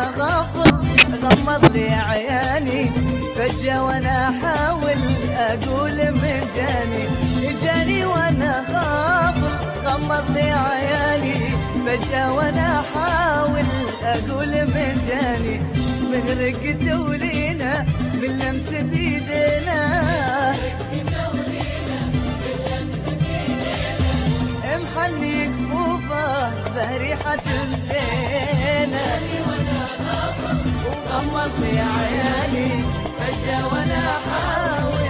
غافل غمض لي عياني فجأة وانا احاول اقول من جاني وانا غافل غمض لي عياني فجأة وانا احاول اقول من جاني مغرق دولينا من لمسة ايدينا محني كفوفه بريحة زينة وغمض لي عيالي فجأة وانا احاول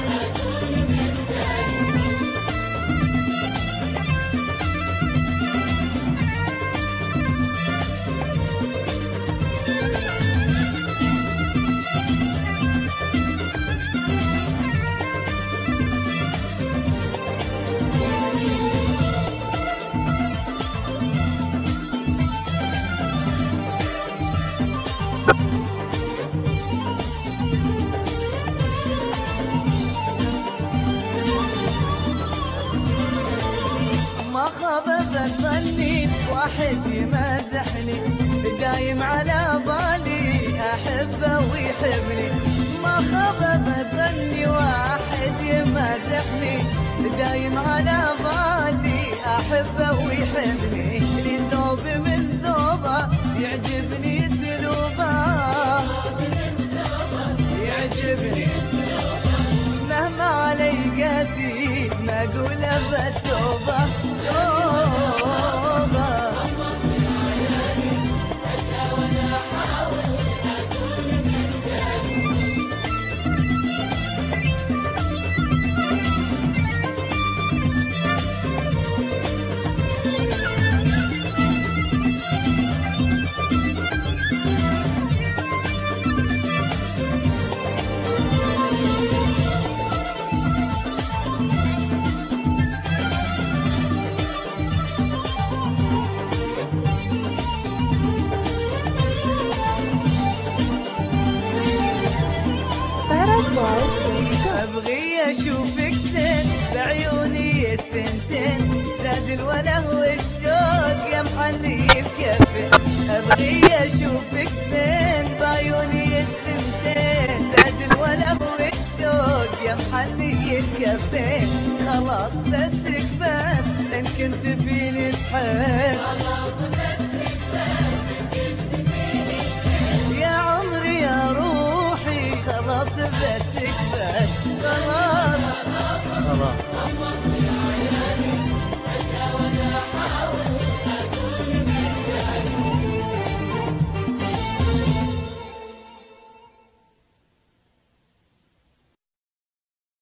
ما خاب ظني واحد يمازحني دايم على بالي احبه ويحبني ما خاب ظني واحد يمازحني دايم على بالي احبه ويحبني لي ثوب من ثوبه يعجبني سلوبه يعجبني مهما علي قاسي ما اقول بتوبه توبه ابغي اشوفك زين بعيوني الثنتين زاد الوله والشوق يا محلي الكفين ابغي اشوفك زين بعيوني الثنتين زاد الوله والشوق يا محلي الكفين خلاص بسك بس ان كنت فيني تحس خلاص بس